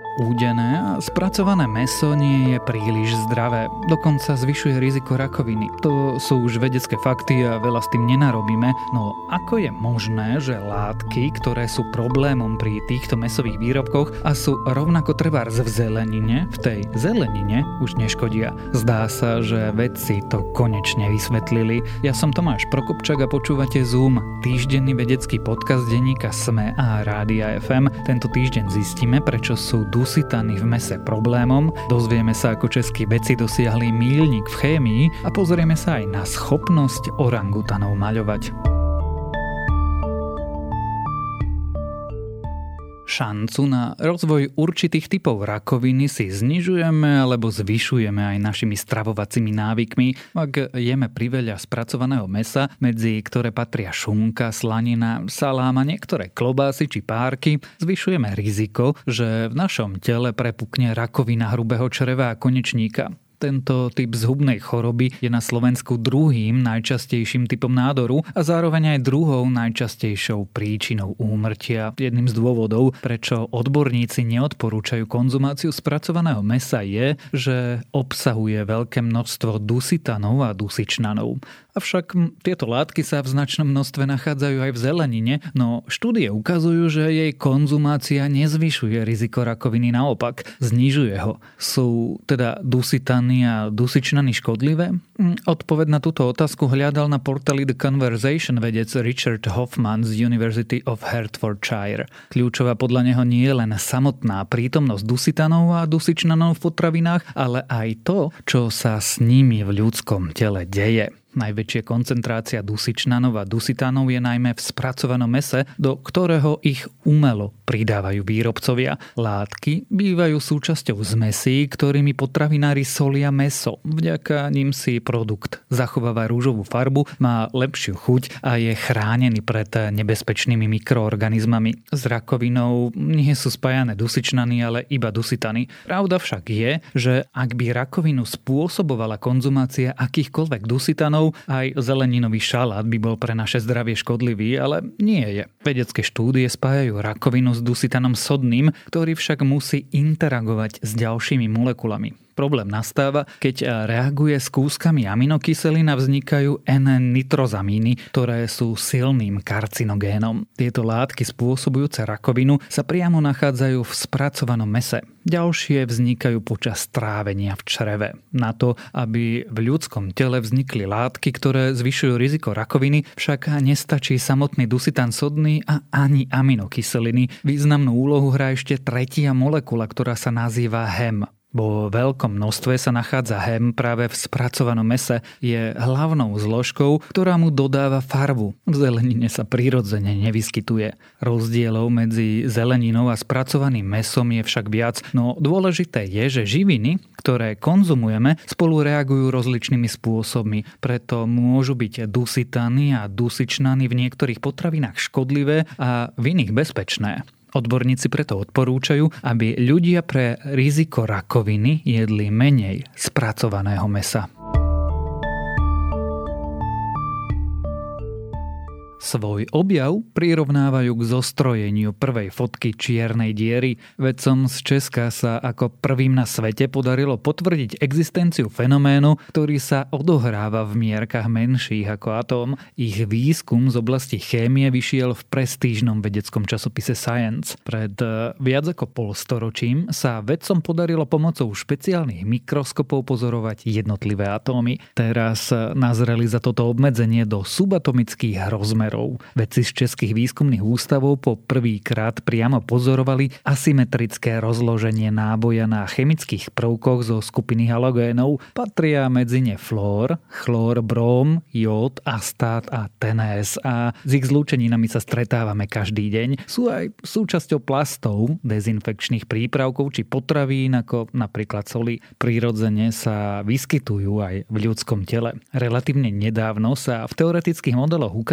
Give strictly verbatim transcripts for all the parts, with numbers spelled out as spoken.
Údené a spracované mäso nie je príliš zdravé, dokonca zvyšuje riziko rakoviny. To sú už vedecké fakty a veľa s tým nenarobíme, no ako je možné, že látky, ktoré sú problémom pri týchto mäsových výrobkoch a sú rovnako trebárs v zelenine, v tej zelenine už neškodia. Zdá sa, že vedci to konečne vysvetlili. Ja som Tomáš Prokopčák a počúvate Zoom, týždenný vedecký podcast denníka SME a Rádia ef em. Tento týždeň zistíme, prečo sú dusitany v mäse problémom, dozvieme sa, ako českí vedci dosiahli míľnik v chémii a pozrieme sa aj na schopnosť orangutanov maľovať. Šancu na rozvoj určitých typov rakoviny si znižujeme alebo zvyšujeme aj našimi stravovacími návykmi, ak jeme priveľa spracovaného mäsa, medzi ktoré patria šunka, slanina, salám a niektoré klobásy či párky, zvyšujeme riziko, že v našom tele prepukne rakovina hrubého čreva a konečníka. Tento typ zhubnej choroby je na Slovensku druhým najčastejším typom nádoru a zároveň aj druhou najčastejšou príčinou úmrtia. Jedným z dôvodov, prečo odborníci neodporúčajú konzumáciu spracovaného mäsa je, že obsahuje veľké množstvo dusitanov a dusičnanov. Avšak tieto látky sa v značnom množstve nachádzajú aj v zelenine, no štúdie ukazujú, že jej konzumácia nezvyšuje riziko rakoviny, naopak znižuje ho. Sú teda dusitany a dusičnany škodlivé? Odpoveď na túto otázku hľadal na portáli The Conversation vedec Richard Hoffman z University of Hertfordshire. Kľúčová podľa neho nie je len samotná prítomnosť dusitanov a dusičnanov v potravinách, ale aj to, čo sa s nimi v ľudskom tele deje. Najväčšia koncentrácia dusičnanov a dusitanov je najmä v spracovanom mäse, do ktorého ich umelo pridávajú výrobcovia. Látky bývajú súčasťou zmesí, ktorými potravinári solia mäso. Vďaka nim si produkt zachováva rúžovú farbu, má lepšiu chuť a je chránený pred nebezpečnými mikroorganizmami. S rakovinou nie sú spájané dusičnany, ale iba dusitany. Pravda však je, že ak by rakovinu spôsobovala konzumácia akýchkoľvek dusitanov, aj zeleninový šalát by bol pre naše zdravie škodlivý, ale nie je. Vedecké štúdie spájajú rakovinu s dusitanom sodným, ktorý však musí interagovať s ďalšími molekulami. Problém nastáva, keď reaguje s kúskami aminokyselín a vznikajú N-nitrozamíny, ktoré sú silným karcinogénom. Tieto látky spôsobujúce rakovinu sa priamo nachádzajú v spracovanom mäse. Ďalšie vznikajú počas trávenia v čreve. Na to, aby v ľudskom tele vznikli látky, ktoré zvyšujú riziko rakoviny, však nestačí samotný dusitan sodný a ani aminokyseliny. Významnú úlohu hrá ešte tretia molekula, ktorá sa nazýva hém. Vo veľkom množstve sa nachádza hém práve v spracovanom mäse. Je hlavnou zložkou, ktorá mu dodáva farbu. V zelenine sa prirodzene nevyskytuje. Rozdielov medzi zeleninou a spracovaným mäsom je však viac, no dôležité je, že živiny, ktoré konzumujeme, spolu reagujú rozličnými spôsobmi. Preto môžu byť dusitany a dusičnany v niektorých potravinách škodlivé a v iných bezpečné. Odborníci preto odporúčajú, aby ľudia pre riziko rakoviny jedli menej spracovaného mäsa. Svoj objav prirovnávajú k zostrojeniu prvej fotky čiernej diery. Vedcom z Česka sa ako prvým na svete podarilo potvrdiť existenciu fenoménu, ktorý sa odohráva v mierkach menších ako atóm. Ich výskum z oblasti chémie vyšiel v prestížnom vedeckom časopise Science. Pred viac ako polstoročím sa vedcom podarilo pomocou špeciálnych mikroskopov pozorovať jednotlivé atómy. Teraz nazreli za toto obmedzenie do subatomických rozmerov. Vedci z českých výskumných ústavov po prvýkrát priamo pozorovali asymetrické rozloženie náboja na chemických prvkoch zo skupiny halogénov. Patria medzi ne flór, chlór, bróm, jód, astát a tenés a s ich zlúčeninami sa stretávame každý deň. Sú aj súčasťou plastov, dezinfekčných prípravkov či potravín, ako napríklad soli. Prirodzene sa vyskytujú aj v ľudskom tele. Relatívne nedávno sa v teoretických modeloch ukázalo,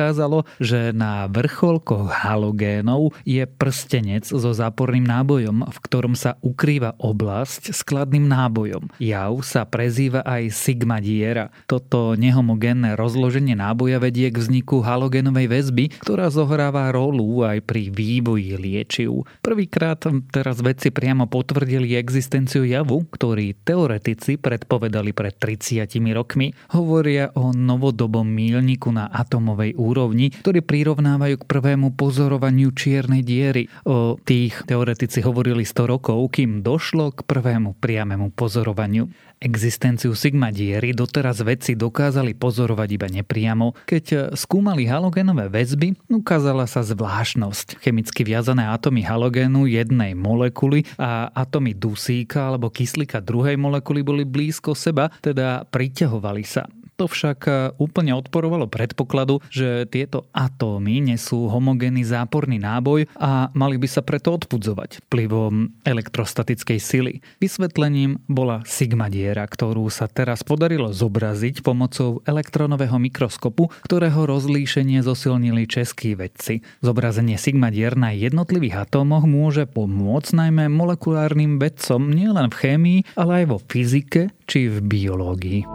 že na vrcholkoch halogénov je prstenec so záporným nábojom, v ktorom sa ukrýva oblasť s kladným nábojom. Jav sa prezýva aj sigmadiera. Toto nehomogénne rozloženie náboja vedie k vzniku halogénovej väzby, ktorá zohráva rolu aj pri vývoji liečiv. Prvýkrát teraz vedci priamo potvrdili existenciu javu, ktorý teoretici predpovedali pred tridsiatimi rokmi. Hovoria o novodobom míľniku na atomovej úrovni, ktorý prirovnávajú k prvému pozorovaniu čiernej diery. O tých teoretici hovorili sto rokov, kým došlo k prvému priamému pozorovaniu. Existenciu sigmadiery doteraz vedci dokázali pozorovať iba nepriamo. Keď skúmali halogénové väzby, ukázala sa zvláštnosť. Chemicky viazané atómy halogénu jednej molekuly a atómy dusíka alebo kyslíka druhej molekuly boli blízko seba, teda priťahovali sa. To však úplne odporovalo predpokladu, že tieto atómy nesú homogénny záporný náboj a mali by sa preto odpudzovať vplyvom elektrostatickej sily. Vysvetlením bola sigmadiera, ktorú sa teraz podarilo zobraziť pomocou elektronového mikroskopu, ktorého rozlíšenie zosilnili českí vedci. Zobrazenie sigmadier na jednotlivých atómoch môže pomôcť najmä molekulárnym vedcom nielen v chémii, ale aj vo fyzike či v biológii.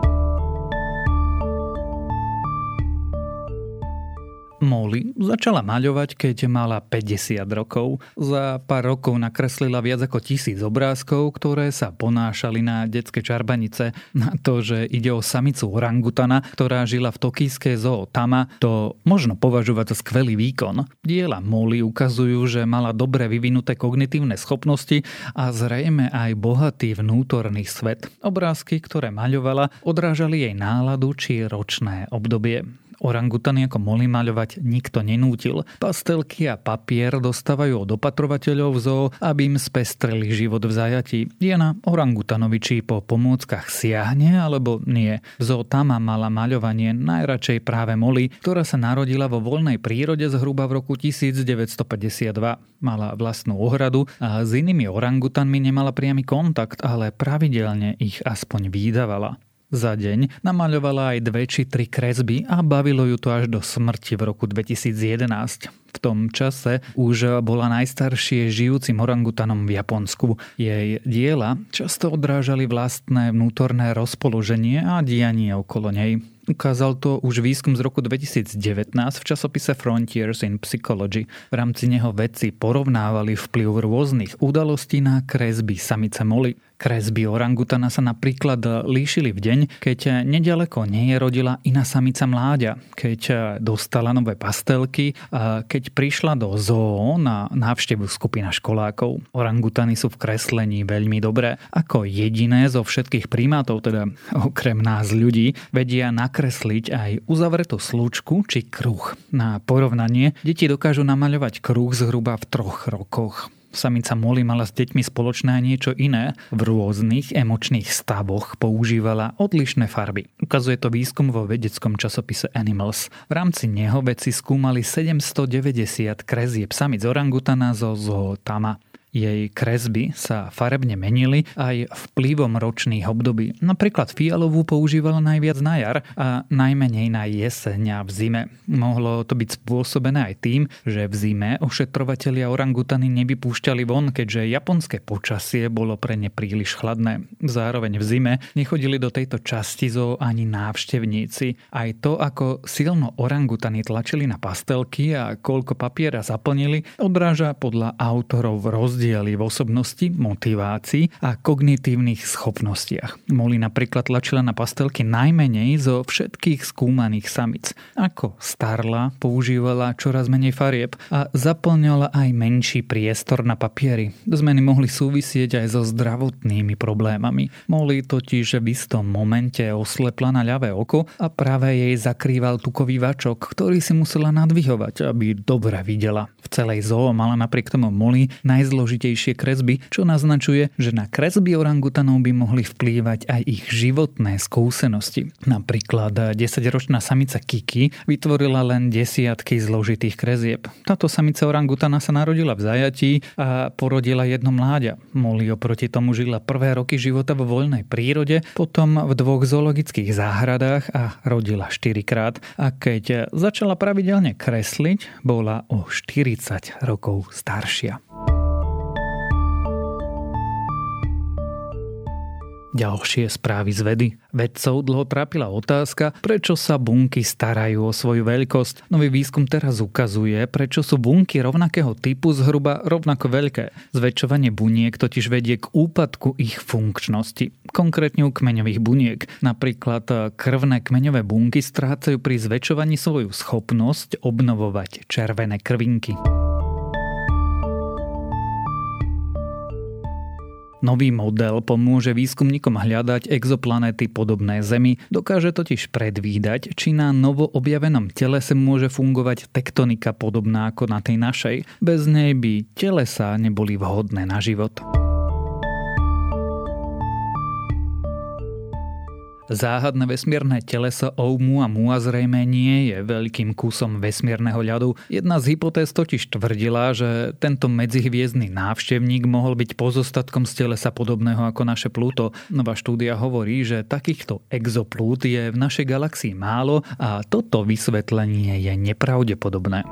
Molly začala maľovať, keď mala päťdesiat rokov. Za pár rokov nakreslila viac ako tisíc obrázkov, ktoré sa ponášali na detské čarbanice. Na to, že ide o samicu orangutana, ktorá žila v tokijskej zoo Tama, to možno považovať za skvelý výkon. Diela Molly ukazujú, že mala dobre vyvinuté kognitívne schopnosti a zrejme aj bohatý vnútorný svet. Obrázky, ktoré maľovala, odrážali jej náladu či ročné obdobie. Orangutany ako Molly maľovať nikto nenútil. Pastelky a papier dostávajú od opatrovateľov v zoo, aby im spestreli život v zajatí. Je na orangutanovi, či po pomôckach siahne, alebo nie. V zoo Tama mala maľovanie najradšej práve Molly, ktorá sa narodila vo voľnej prírode zhruba v roku devätnásťstopäťdesiatdva. Mala vlastnú ohradu a s inými orangutanmi nemala priamy kontakt, ale pravidelne ich aspoň vídavala. Za deň namaľovala aj dve či tri kresby a bavilo ju to až do smrti v roku dvetisícjedenásť. V tom čase už bola najstaršie žijúcim orangutanom v Japonsku. Jej diela často odrážali vlastné vnútorné rozpoloženie a dianie okolo nej. Ukázal to už výskum z roku dvetisícdevätnásť v časopise Frontiers in Psychology. V rámci neho vedci porovnávali vplyv rôznych udalostí na kresby samice Molly. Kresby orangutana sa napríklad líšili v deň, keď nedaleko nej rodila iná samica mláďa, keď dostala nové pastelky a keď prišla do zoo na návštevu skupina školákov. Orangutany sú v kreslení veľmi dobré. Ako jediné zo všetkých primátov, teda okrem nás ľudí, vedia nakresliť aj uzavretú slučku či kruh. Na porovnanie, deti dokážu namaľovať kruh zhruba v troch rokoch. Samica Molly mala s deťmi spoločné niečo iné. V rôznych emočných stavoch používala odlišné farby. Ukazuje to výskum vo vedeckom časopise Animals. V rámci neho vedci skúmali sedemstodeväťdesiat kresieb samic orangutana zo zoo Tama. Jej kresby sa farebne menili aj vplyvom ročných období. Napríklad fialovú používala najviac na jar a najmenej na jeseň a v zime. Mohlo to byť spôsobené aj tým, že v zime ošetrovatelia orangutany nevypúšťali von, keďže japonské počasie bolo pre ne príliš chladné. Zároveň v zime nechodili do tejto časti zoo ani návštevníci. Aj to, ako silno orangutany tlačili na pastelky a koľko papiera zaplnili, odráža podľa autorov rozdiel rozdiely v osobnosti, motivácii a kognitívnych schopnostiach. Molly napríklad tlačila na pastelky najmenej zo všetkých skúmaných samic. Ako starla, používala čoraz menej farieb a zaplňala aj menší priestor na papieri. Zmeny mohli súvisieť aj so zdravotnými problémami. Molly totiž v istom momente oslepla na ľavé oko a práve jej zakrýval tukový vačok, ktorý si musela nadvihovať, aby dobre videla. V celej zoo mala napriek tomu Molly najzložitejšie zložitejšie kresby, čo naznačuje, že na kresby orangutanov by mohli vplývať aj ich životné skúsenosti. Napríklad desaťročná samica Kiki vytvorila len desiatky zložitých kresieb. Táto samica orangutana sa narodila v zajatí a porodila jedno mláďa. Molly oproti tomu žila prvé roky života vo voľnej prírode, potom v dvoch zoologických záhradách a rodila štyrikrát. A keď začala pravidelne kresliť, bola o štyridsať rokov staršia. Ďalšie správy z vedy. Vedcov dlho trápila otázka, prečo sa bunky starajú o svoju veľkosť. Nový výskum teraz ukazuje, prečo sú bunky rovnakého typu zhruba rovnako veľké. Zväčšovanie buniek totiž vedie k úpadku ich funkčnosti. Konkrétne u kmeňových buniek. Napríklad krvné kmeňové bunky strácajú pri zväčšovaní svoju schopnosť obnovovať červené krvinky. Nový model pomôže výskumníkom hľadať exoplanéty podobné Zemi, dokáže totiž predvídať, či na novo objavenom telese môže fungovať tektonika podobná ako na tej našej. Bez nej by telesá neboli vhodné na život. Záhadné vesmírne teleso Oumuamua zrejme nie je veľkým kusom vesmírneho ľadu. Jedna z hypotéz totiž tvrdila, že tento medzihviezdny návštevník mohol byť pozostatkom z telesa podobného ako naše Pluto. Nová štúdia hovorí, že takýchto exoplút je v našej galaxii málo a toto vysvetlenie je nepravdepodobné.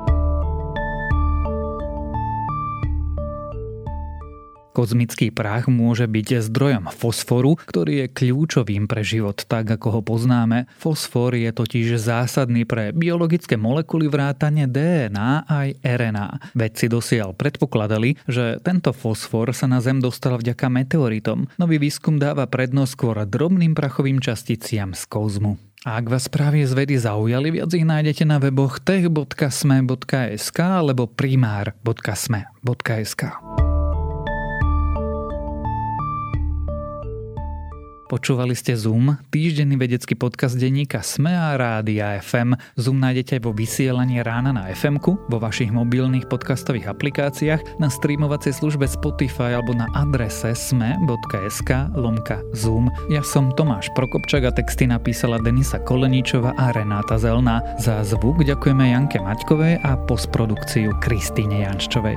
Kozmický prach môže byť zdrojom fosforu, ktorý je kľúčovým pre život, tak ako ho poznáme. Fosfor je totiž zásadný pre biologické molekuly vrátane dé en á aj er en á. Vedci dosiaľ predpokladali, že tento fosfor sa na Zem dostal vďaka meteoritom. Nový výskum dáva prednosť skôr drobným prachovým časticiam z kozmu. A ak vás správy z vedy zaujali, viac ich nájdete na weboch tech bodka sme bodka es ká alebo primár bodka sme bodka es ká. Počúvali ste Zoom, týždenný vedecký podcast denníka SME a Rádia ef em. Zoom nájdete aj vo vysielaní rána na ef emku, vo vašich mobilných podcastových aplikáciách, na streamovacej službe Spotify alebo na adrese sme bodka es ká lomka zoom. Ja som Tomáš Prokopčak a texty napísala Denisa Koleničová a Renáta Zelná. Za zvuk ďakujeme Janke Maťkovej a postprodukciu Kristýne Janščovej.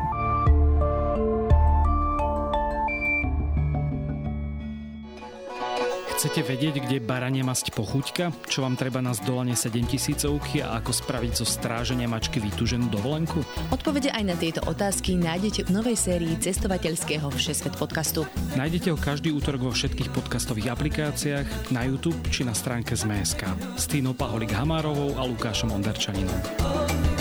Chcete vedieť, kde barania masť pochuťka? Čo vám treba na zdolanie sedemtisícovky a ako spraviť zo stráženia mačky vytúženú dovolenku? Odpovede aj na tieto otázky nájdete v novej sérii cestovateľského Všesvet podcastu. Nájdete ho každý útorok vo všetkých podcastových aplikáciách, na YouTube či na stránke zet em e bodka es ká s Tínou Paholik Hamárovou a Lukášom Onderčaninom.